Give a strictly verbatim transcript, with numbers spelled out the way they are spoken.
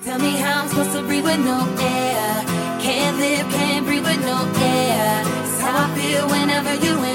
Tell me how I'm supposed to breathe with no air. Can't live, can't breathe with no air. It's how I feel whenever you